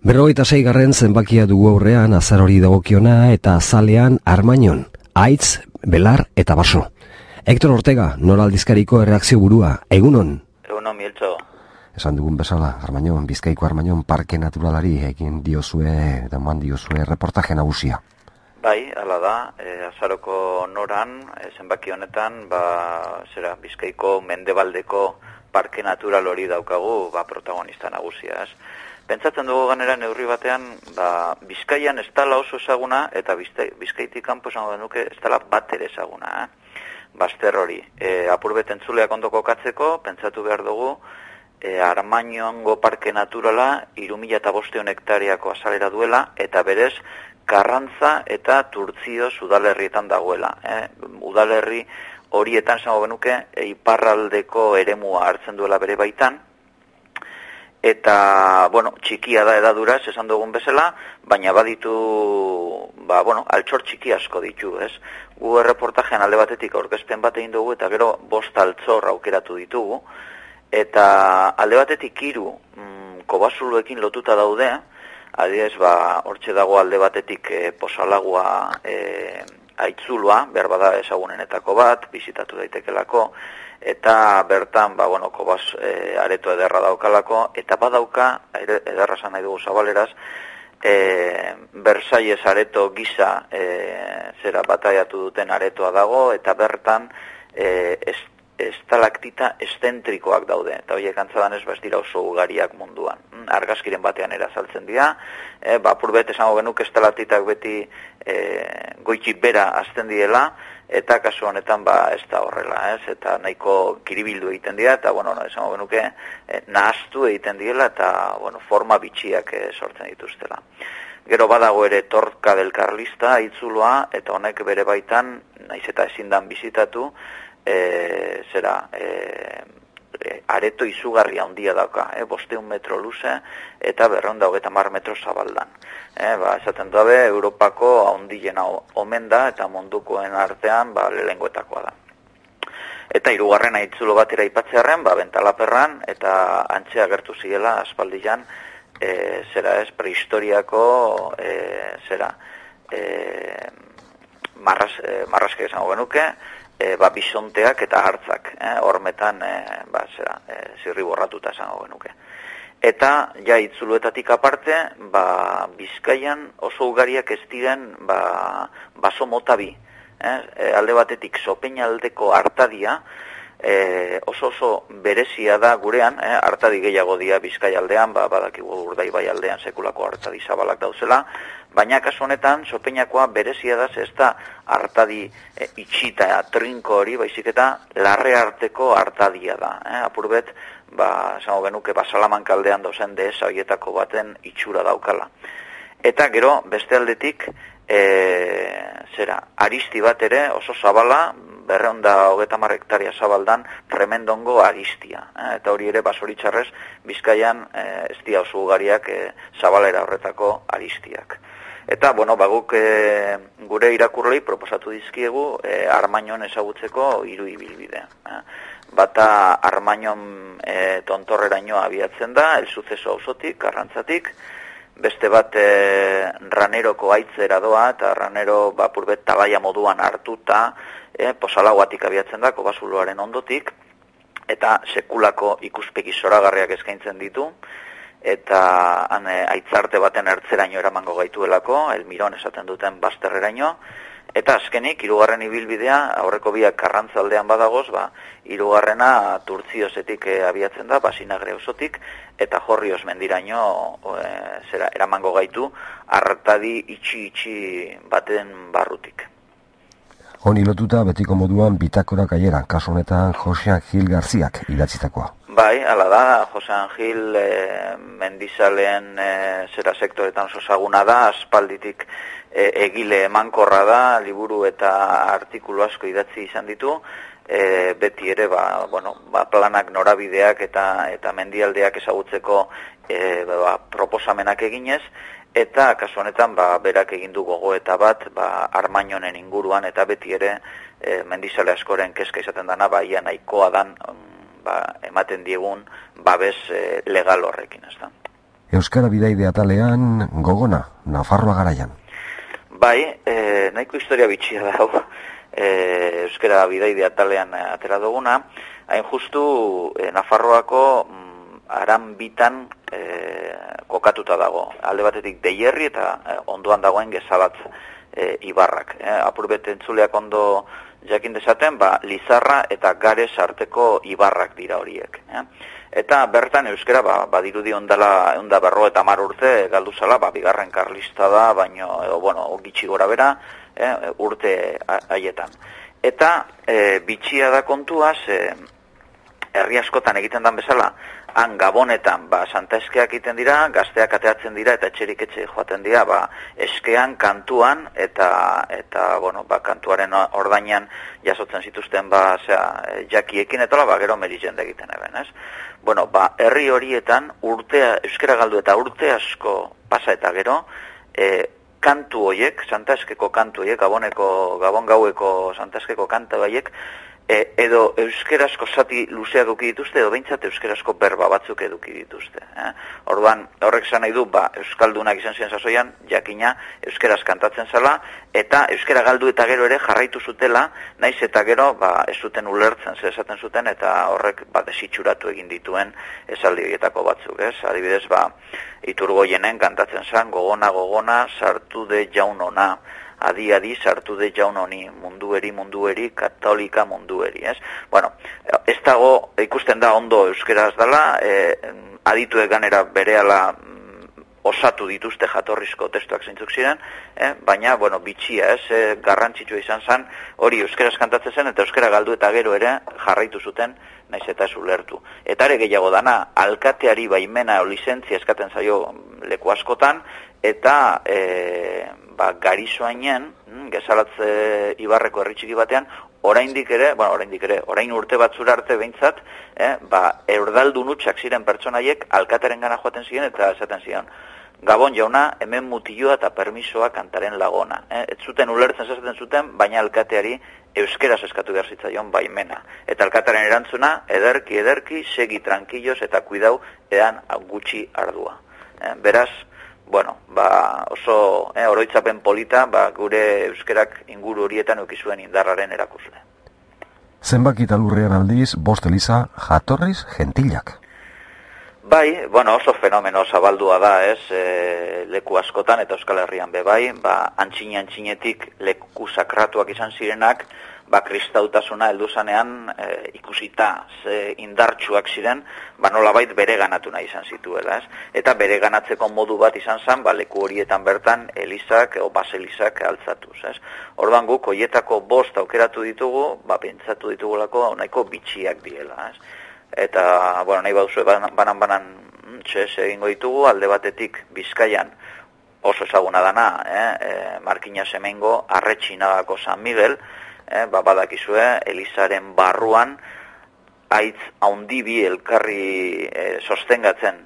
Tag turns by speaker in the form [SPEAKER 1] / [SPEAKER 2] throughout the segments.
[SPEAKER 1] 46. zenbakia dugu aurrean azarori dagokiona eta azalean Armainon, Aitz, Belar eta Baso. Hector Ortega, Nora aldizkariko erreakzio burua, egunon?
[SPEAKER 2] Egunon, Mieltxo.
[SPEAKER 1] Esan dugun bezala, Armainon, Bizkaiko Armainon parke naturalari egin diozue, eman diozue reportaje nagusia.
[SPEAKER 2] Bai, hala da, azaroko Noran, zenbaki honetan, Bizkaiko mendebaldeko parke natural hori daukagu, protagonista nagusia, ez? Pentsatzen dugu ganera neurri batean, Bizkaian ez dala oso ezaguna, eta Bizkaitik kanpo esango denuke ez dala bat ere ezaguna, Bazter hori. Apurbet entzuleak ondo kokatzeko, pentsatu behar dugu, Armainongo parke naturala 3.500 hektariako azalera duela, eta berez, Karrantza eta Turtzioz udalerrietan dagoela. Udalerri horietan esango genuke, iparraldeko eremua hartzen duela bere baitan, eta, txikia da edaduraz, esan dugun bezala, baina baditu, altxor txiki asko ditu, ez? Gu erreportajean alde batetik aurkezpen bat egin dugu, eta gero 5 altzor aukeratu ditugu, eta alde batetik 3 kobazuluekin lotuta daude, adibidez, hortxe dago alde batetik Posalagua Aitzulua, behar bada ezagunenetako bat, bizitatu daitekelako, eta bertan, kobaz areto ederra daukalako, eta badauka, ederra esan nahi dugu zabaleraz, Versalles areto gisa bataiatu duten aretoa dago, eta bertan estalaktita estentrikoak daude, eta horiek antzadan ez dira oso ugariak munduan. Argazkiren batean erazaltzen dira, apurbet esango genuke estalaktitak beti goitxik bera azten diela, eta kasu honetan ez da horrela, ez? Eta nahiko kiribildu egiten dira, eta esango genuke nahaztu egiten diela, eta forma bitxiak sortzen dituztela. Gero badago ere Torka del Carlista, Aitzulua, eta honek bere baitan, naiz eta ezindan bizitatu, areto izugarri handia dauka, 500 metro luze eta 230 metro zabaldan. Esaten dabe, Europako handiena omen da eta mundukoen artean lehengoetakoa da. Eta 3. Aitzulo batera aipatzearren, Bentalaperran eta antxe agertu zirela aspaldian, prehistoriako marraske esango genuke, bisonteak eta hartzak, hormetan zirri borratuta esango genuke. Eta, itzuluetatik aparte, Bizkaian oso ugariak ez diren baso mota bi. Alde batetik Sopeñaldeko artadia, oso berezia da gurean, artadi gehiago dira Bizkai aldean, badakigu Urdaibai aldean sekulako artadi zabalak dauzela, baina kasu honetan Sopeñakoa berezia da, ez da artadi itxita, trinko hori, baizik eta larre arteko artadia da. Apurbet, esango genuke, Salamanca aldean dozen dehesa horietako baten itxura daukala. Eta gero, beste aldetik, aristi bat ere oso zabala, 230 hektaria zabaldan Remendongo aristia. Eta hori ere, basoritxarrez, Bizkaian ez dira oso ugariak zabalera horretako aristiak. Eta, guk gure irakurlei proposatu dizkiegu Armainon ezagutzeko 3 ibilbide. Bata Armainon tontorreraino abiatzen da, El Suceso auzotik, Karrantzatik, beste bat Raneroko aitzera doa, eta Ranero apurbet tabaia moduan hartuta, Posalaguatik abiatzen da, Kobazuloaren ondotik, eta sekulako ikuspegi zoragarriak eskaintzen ditu, eta aitzarte baten ertzeraino eramango gaituelako, Elmiron esaten duten Bazterreraino, eta azkenik, 3. ibilbidea, aurreko biak Karrantzaldean badagoz, 3. Turtziozetik abiatzen da, Basinagre auzotik, eta Jorrioz mendiraino eramango gaitu, artadi itxi baten barrutik.
[SPEAKER 1] Honi lotuta betiko moduan bitakora kaieran, kasu honetan Jose Angil Garziak idatzitakoa.
[SPEAKER 2] Bai, hala da, Jose Angil mendizaleen sektoretan oso ezaguna da, aspalditik egile emankorra da, liburu eta artikulu asko idatzi izan ditu, beti ere planak norabideak eta mendialdeak ezagutzeko proposamenak eginez, eta kasu honetan berak egin du gogoeta bat Armainonen inguruan, eta beti ere mendizale askoren kezka izaten dana, ia nahikoa dan ematen diegun babes legal horrekin, ez da.
[SPEAKER 1] Euskara bidaide atalean gogona, Nafarroa garaian.
[SPEAKER 2] Bai, nahiko historia bitxia da hau. Euskara bidaide atalean atera duguna, hain justu Nafarroako aran bitan kokatuta dago. Alde batetik Deierri eta ondoan dagoen Gezalatz ibarrak. Apurbet entzuleak ondo jakin dezaten, Lizarra eta Gares arteko ibarrak dira horiek. Eta bertan euskera badirudi ondala 150 urte galdu zala, bigarren karlista da, baino gitxi gora bera urte haietan. Eta bitxia da kontua, herri askotan egiten dan bezala, han Gabonetan Santa Eskeak egiten dira, gazteak ateatzen dira eta etxerik etxe joaten dira, eskean, kantuan eta kantuaren ordainan jasotzen zituzten jakiekin eta gero merizende egiten eben, ez? Herri horietan euskera galdu eta urte asko pasa eta gero, kantu hoiek, Santa Eskeko kantu hoiek, Gabon gaueko Santa Eskeko kantu hoiek, edo euskarazko zati luzea eduki dituzte, edo behintzat euskarazko berba batzuk eduki dituzte. Orduan, horrek esan nahi du, euskaldunak izan ziren sasoian, jakina euskaraz kantatzen zela, eta euskara galdu eta gero ere jarraitu zutela, naiz eta gero ez zuten ulertzen zer esaten zuten, eta horrek desitxuratu egin dituen esaldi horietako batzuk, ez? Adibidez, Iturgoienen kantatzen zen, gogona, sartu de jaunona, adi sartu de jaun honi, mundueri, katolika mundueri, ez? Ez dago, ikusten da ondo euskeraz dela, adituek ganera berehala osatu dituzte jatorrizko testuak zeintzuk ziren, baina, bitxia, ez? Garrantzitsua izan zen, hori euskeraz kantatzen zen, eta euskera galdu eta gero ere jarraitu zuten, naiz eta ez ulertu. Eta ere gehiago dana, alkateari baimena o lizentzia eskaten zaio leku askotan, eta Garizoainen, Gezalatz ibarreko herri txiki batean, orain urte batzura arte behintzat, erdaldun utxak ziren pertsonaiek alkateren gana joaten ziren eta esaten ziren. Gabon jauna, hemen mutilloa eta permisoa kantaren lagona. Ez zuten ulertzen esaten zuten, baina alkateari euskeraz eskatu behar zitzaion baimena. Eta alkataren erantzuna, ederki, segi tranquillos eta kuidau edan gutxi ardua. Beraz, oso oroitzapen polita, gure euskerak inguru horietan ukizuen indarraren erakusle.
[SPEAKER 1] Zenbaki talurrean aldiz, bost eliza jatorriz gentilak.
[SPEAKER 2] Bai, oso fenomeno zabaldua da, ez, leku askotan eta Euskal Herrian bai, antxinetik leku sakratuak izan zirenak, kristautasuna heldu zanean ikusita indartsuak ziren, nolabait bere ganatu nahi izan zituela, ez? Eta bere ganatzeko modu bat izan zen, leku horietan bertan elizak o baselizak altzatuz, ez? Orduan guk hoietako 5 aukeratu ditugu, pentsatu ditugulako nahiko bitxiak diela, ez? Eta, nahi baduzu banan egingo ditugu, alde batetik Bizkaian oso ezaguna dana, Markina Semengo, Arretxinagako San Miguel, badakizue, Elizaren barruan, haitz haundi bi elkarri sostengatzen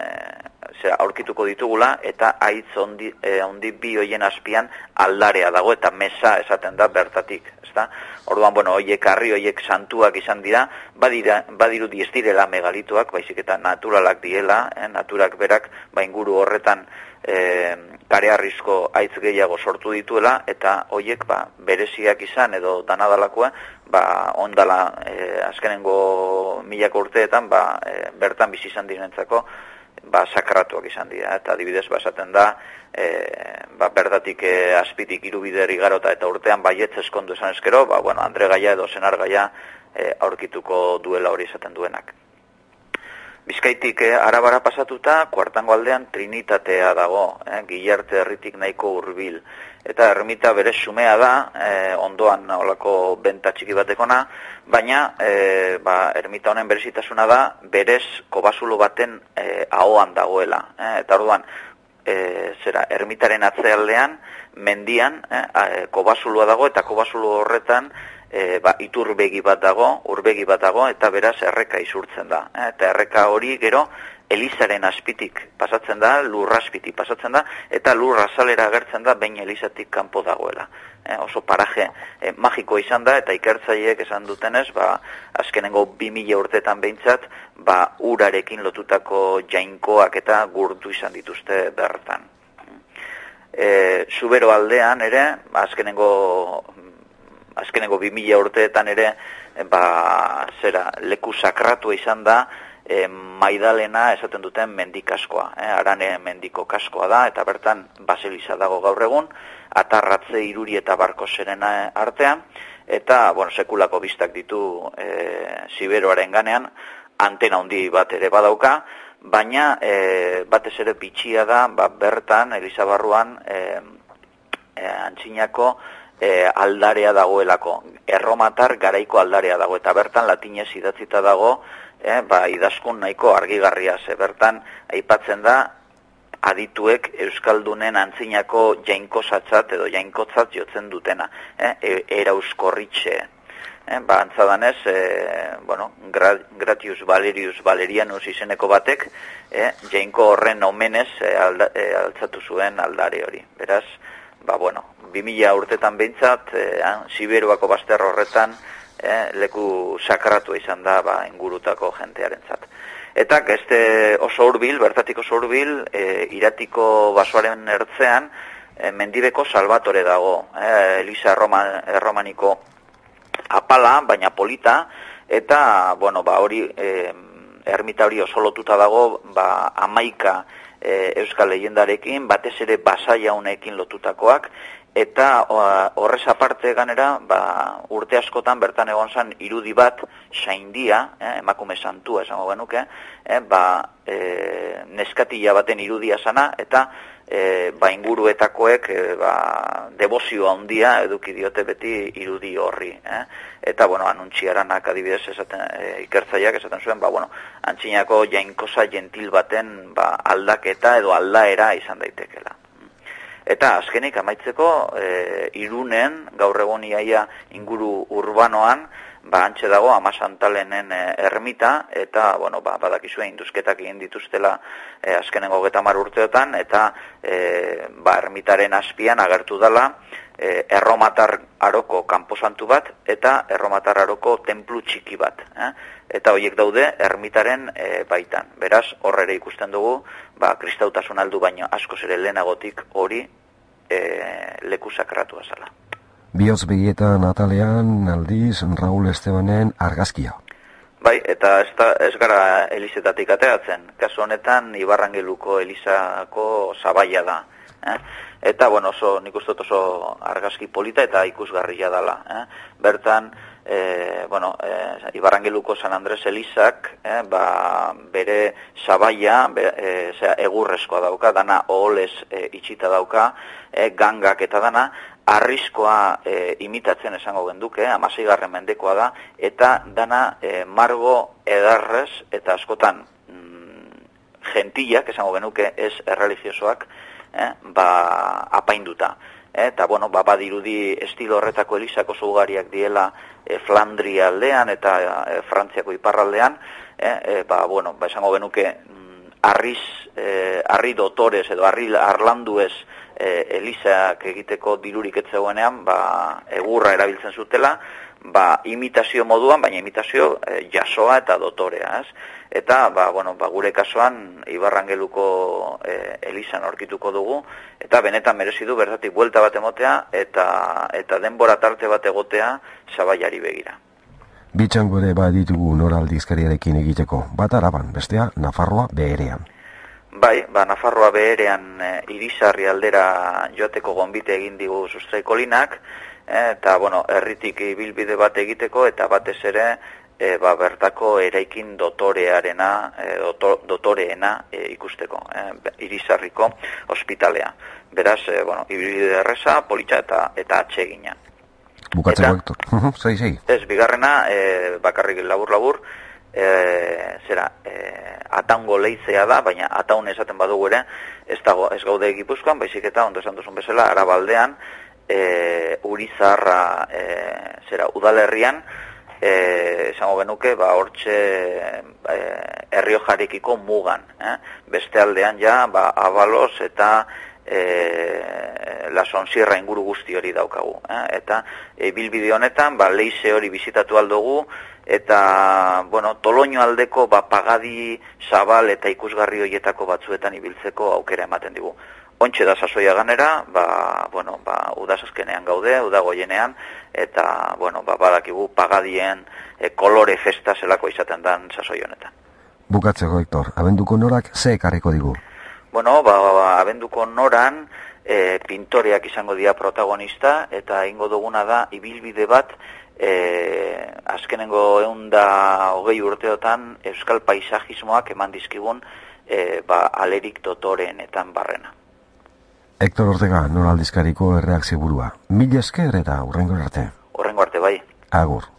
[SPEAKER 2] aurkituko ditugula, eta haitz haundi bi hoien azpian aldarea dago, eta mesa esaten da bertatik. Orduan, hoiek santuak izan dira, badirudi ez direla megalituak, baizik eta naturalak diela, naturak berak, inguru horretan kareharrizko haitz gehiago sortu dituela, eta hoiek bereziak izan edo danadalakoa, ondala azkenengo milako urteetan bertan bizi izan direnentzako sakratuak izan dira, eta adibidez esaten da bertatik azpitik 3 bider igarota eta urtean baietz eskondu esan eskero, Andre gaia edo senar gaia aurkituko duela hori esaten duenak. Bizkaitik Arabara pasatuta, Kuartango aldean Trinitatea dago, Gilarte herritik nahiko hurbil. Eta ermita berez xumea da, ondoan olako benta txiki batekona, baina ermita honen berezitasuna da, berez kobazulo baten ahoan dagoela. Eta orduan, ermitaren atzealdean, mendian, kobazuloa dago, eta kobazulo horretan, urbegi bat dago, eta beraz erreka izurtzen da. Eta erreka hori gero elizaren azpitik pasatzen da, lurraspitik pasatzen da, eta lur azalera agertzen da behin elizatik kanpo dagoela. Oso paraje magiko izan da, eta ikertzaileek esan dutenez, azkenengo 2000 urtetan behintzat, urarekin lotutako jainkoak eta gurtu izan dituzte bertan. Zubero aldean ere, azkenengo 2000 urteetan ere, leku sakratua izan da, Maidalena esaten duten mendikaskoa, Arane mendiko kaskoa da, eta bertan baseliza dago gaur egun, Atarratze, Iruri eta Barko Serena artean, eta sekulako bistak ditu Ziberoaren ganean, antena handi bat ere badauka, baina batez ere bitxia da, bertan, Elizabarruan, antzinako aldarea dagoelako, erromatar garaiko aldarea dago, eta bertan latinez idatzita dago, idazkun nahiko argigarria, bertan aipatzen da adituek euskaldunen antzinako jainkosatzat edo jainkotzat jotzen dutena, erauskorritxe. Antzadanez, Gratius Valerius Valerianus izeneko batek, jainko horren omenez altzatu zuen aldare hori. Beraz, 2000 urtetan behintzat, Ziberuako bazter horretan, leku sakratu izan da ingurutako jentearentzat. Eta oso hurbil, bertatik oso hurbil, Iratiko basoaren ertzean, Mendibeko Salvatore dago, Eliza erromaniko apala, baina polita, eta, hori, ermita hori oso lotuta dago, 11 euskal leyendarekin, batez ere basaiaunekin lotutakoak, eta horrez aparte ganera, urte askotan bertan egon zen irudi bat saindia, emakume santua esango genuke, neskatila baten irudia sana, eta inguruetakoek debozio handia eduki diote beti irudi horri. Eta, anuntziaranak adibidez ikertzaileak esaten zuen, antzinako jainkosa gentil baten aldaketa edo aldaera izan daitekela. Eta azkenik amaitzeko, Irunen, gaur egun iaia inguru urbanoan, antxe dago Amasantalenen ermita, eta, badakizue induzketak egin dituztela azkenengo 30 urteotan, eta ermitaren azpian agertu dela erromatar aroko kanposantu bat, eta erromatar aroko tenplu txiki bat. Eta horiek daude ermitaren baitan. Beraz, horre ikusten dugu, kristautasun aldu baino askoz ere lehenagotik hori leku sakratua zala.
[SPEAKER 1] Bihotz begietan atalean aldiz Raul Estebanen argazkia.
[SPEAKER 2] Bai, eta ez gara elizetatik ateatzen. Kasu honetan Ibarrangeluko elizako zabaia da. Eta, nik uste oso argazki polita eta ikusgarria dela. Bertan, Ibarrangeluko San Andres elizak, bere zabaia, egurrezkoa dauka, dana oholez itxita dauka, gangak eta dana, arriskoa imitatzen esango genduke, 16. mendekoa da, eta dana margo edarrez eta askotan gentillak esango genuke ez erreligiosoak apainduta. Eta, badirudi estilo horretako elizako ugariak diela Flandria aldean eta Frantziako iparraldean, esango genuke arri dotorez edo arlanduez elizak egiteko dirurik ez zegoenean, egurra erabiltzen zutela, imitazio moduan, baina imitazio jasoa eta dotorea, ez? Eta, gure kasuan, Ibarrangeluko elizan aurkituko dugu, eta benetan merezi du bertatik buelta bat emotea, eta denbora tarte bat egotea zabaiari begira.
[SPEAKER 1] Bitxango ere baditugu noraldizkariarekin egiteko, bat Araban, bestea Nafarroa beherean.
[SPEAKER 2] Bai, Nafarroa beherean Irisarri aldera joateko gonbite egin digu Sustraikolinak, eta, herritik ibilbide bat egiteko, eta batez ere, bertako eraikin dotoreena ikusteko, Irisarriko ospitalea. Beraz, ibilbide erreza, politxa eta atsegina.
[SPEAKER 1] Bukatzeko, Hector. Segi.
[SPEAKER 2] Ez, bigarrena, bakarrik labur-labur, ataungo leizea da, baina ataun esaten badugu ere, ez gaude Gipuzkoan, baizik eta, ondo esan duzun bezala, Arabaldean, Urizarra udalerrian, esango genuke, hortxe Erriojarekiko mugan. Beste aldean ja, Abalos eta La Sonsierra inguru guzti hori daukagu. Eta bilbide honetan, leize hori bizitatu aldugu, eta, Toloño aldeko pagadi, zabal eta ikusgarri horietako batzuetan ibiltzeko aukera ematen digu. Ontxe da sasoia ganera, udazazkenean gaude, udagoienean, eta, badakigu pagadien kolore festa zelako izaten dan sasoi honetan.
[SPEAKER 1] Bukatzeko, Hector, abenduko norak ze ekarriko digu?
[SPEAKER 2] Abenduko noran pintoreak izango dira protagonista, eta ingo duguna da ibilbide bat, azkenengo 120 urteotan euskal paisajismoak eman dizkigun Alerik Dotoreenetan barrena.
[SPEAKER 1] Hector Ortega, Nor aldizkariko erreakzio burua. Mila esker eta hurrengo arte.
[SPEAKER 2] Hurrengo arte bai.
[SPEAKER 1] Agur.